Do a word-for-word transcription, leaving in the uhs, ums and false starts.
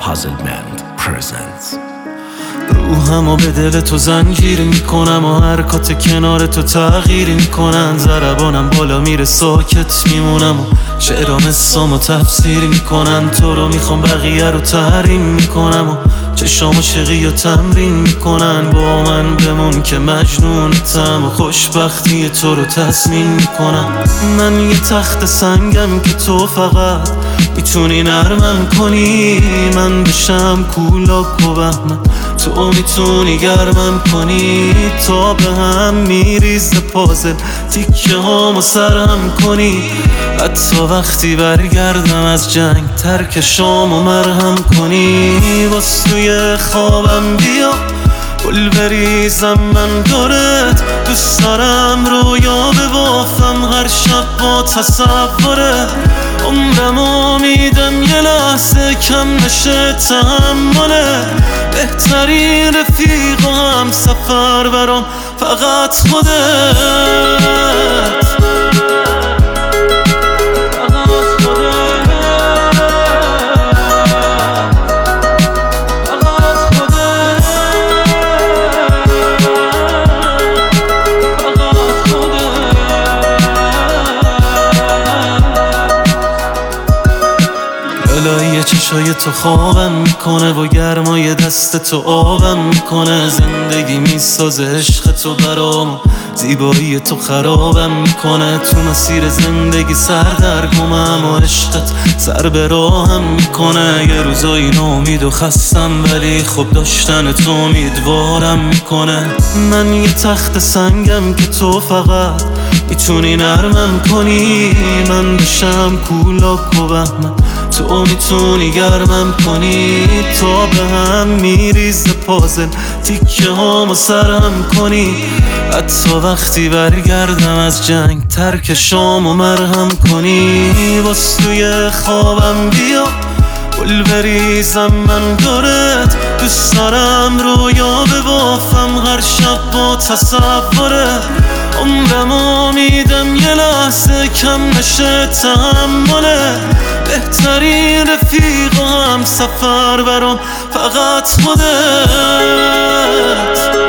Hazelmand presents. روحمو به دل تو زنجیر میکنم و حرکات کنار تو تغییر میکنن. ضربانم بالا میره ساکت میمونم و شعرام اسمو تفسیر میکنن. تو رو میخوام بقیه رو تحریم میکنم و چشام عاشقی و تمرین میکنن. با من بمون که مجنونتم و خوشبختی تو رو تضمین میکنم. من یه تخت سنگم که تو فقط میتونی نرمم کنی. من بشم کولاک و بهمن تو میتونی گرمم کنی. تا به هم میریزه پازل تیکه هامو سرم کنی. حتی وقتی برگردم از جنگ ترک شامو مرهم کنی. واس توی خوابم بیا گل بریزم من دورت. دوست دارم رویا ببافم هر شب با تصوره. عمرمو میدم یه لحظه کم نشه تحمله. بهترین رفیق و هم سفر برام فقط خودت. الهی چشای تو خوابم میکنه و گرمای دست تو آبم میکنه. زندگی میسازه عشق تو برام، زیبایی تو خرابم میکنه. تو مسیر زندگی سردرگمم و عشقت سر به راهم میکنه. یه روزایی ناامید و خستم ولی خب داشتن تو امیدوارم میکنه. من یه تخت سنگم که تو فقط میتونی نرمم کنی. من بشم کولاک و بهمن تو میتونی گرمم کنی. تا به هم میریزه پازل تیکه هامو سرم کنی. حتی وقتی برگردم از جنگ ترک شامو مرهم کنی. واس توی خوابم بیا گل بریزم من دورت. دوست دارم رویا ببافم هر شب با تصوره. عمرمو میدم یه لحظه کم نشه تحمله. بهترین رفیق و هم سفر برام فقط خودت.